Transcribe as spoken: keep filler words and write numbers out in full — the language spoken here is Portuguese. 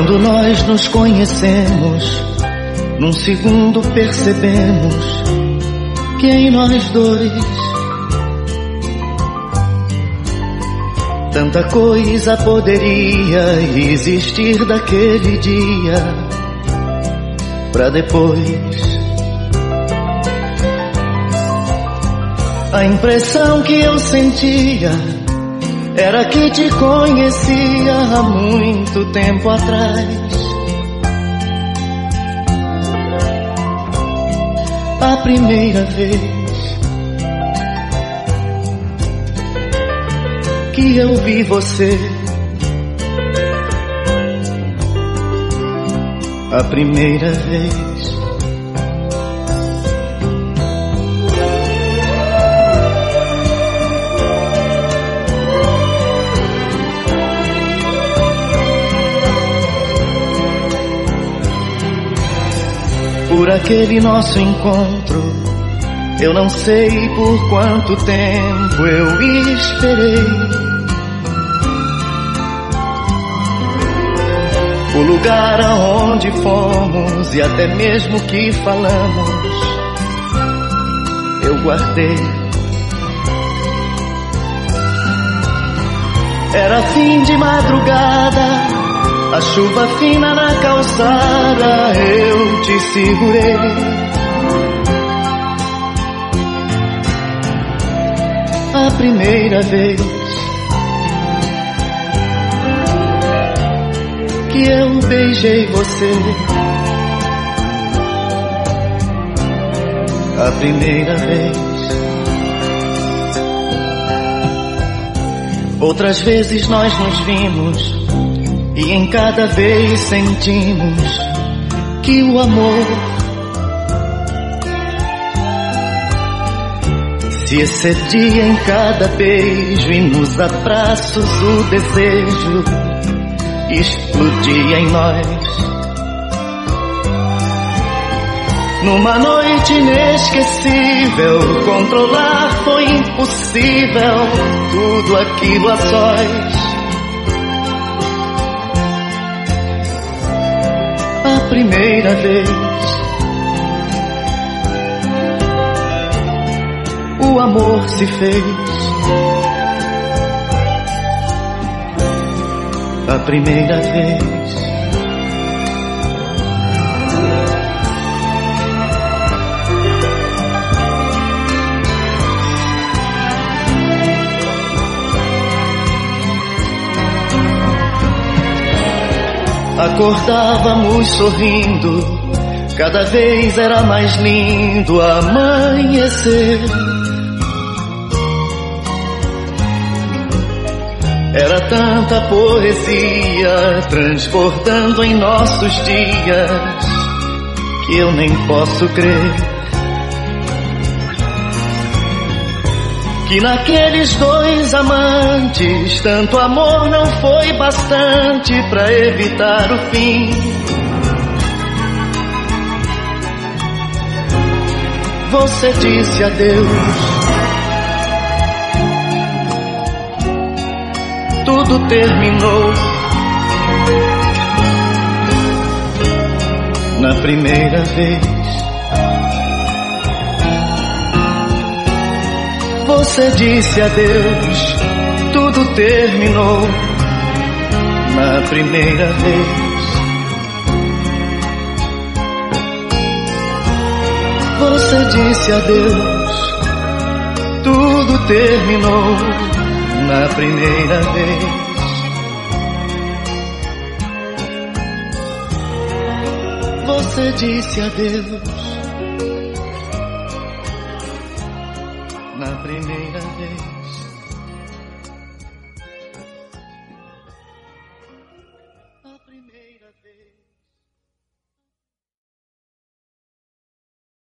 Quando nós nos conhecemos, num segundo percebemos que em nós dois tanta coisa poderia existir daquele dia pra depois. A impressão que eu sentia era que te conhecia há muito tempo atrás. A primeira vez que eu vi você, a primeira vez. Por aquele nosso encontro, eu não sei por quanto tempo eu esperei. O lugar aonde fomos e até mesmo que falamos, eu guardei. Era fim de madrugada, a chuva fina na calçada, eu te segurei. A primeira vez que eu beijei você, a primeira vez. Outras vezes nós nos vimos e em cada vez sentimos que o amor se excedia em cada beijo, e nos abraços o desejo explodia em nós. Numa noite inesquecível, controlar foi impossível, tudo aquilo a sós. A primeira vez o amor se fez, a primeira vez. Acordávamos sorrindo, cada vez era mais lindo amanhecer. Era tanta poesia transbordando em nossos dias que eu nem posso crer que naqueles dois amantes tanto amor não foi bastante pra evitar o fim. Você disse adeus, tudo terminou. Na primeira vez você disse adeus, tudo terminou. Na primeira vez você disse adeus, tudo terminou. Na primeira vez você disse adeus, na primeira vez.